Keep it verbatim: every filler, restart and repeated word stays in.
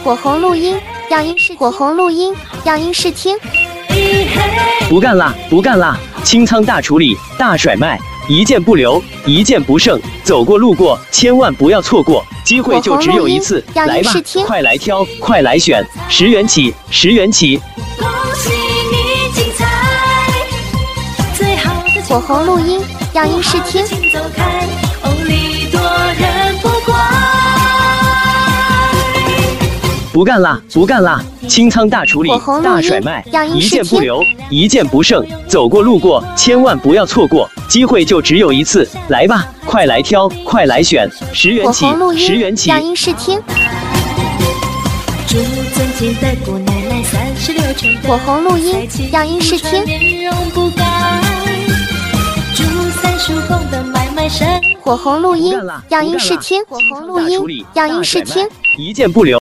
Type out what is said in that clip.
火红录音，样音试火红录音，样音试听。 不干啦，不干啦！清仓大处理，大甩卖，一件不留，一件不剩。走过路过，千万不要错过，机会就只有一次。来吧，快来挑，快来选，十元起，十元起。 恭喜你精彩，最好的火红录音，样音试听。 请走开，哦，礼多人不怪。 不干啦，不干啦！清仓大处理，大甩卖，一件不留，一件不剩。走过路过，千万不要错过，机会就只有一次。来吧，快来挑，快来选，十元起，十元起。 样音试听。 祝尊敬的姑奶奶三十六春的火红录音，样音试听。 面容不改，祝三叔公的买卖生。 火红录音，样音试听。火红录音，样音试听。 一件不留。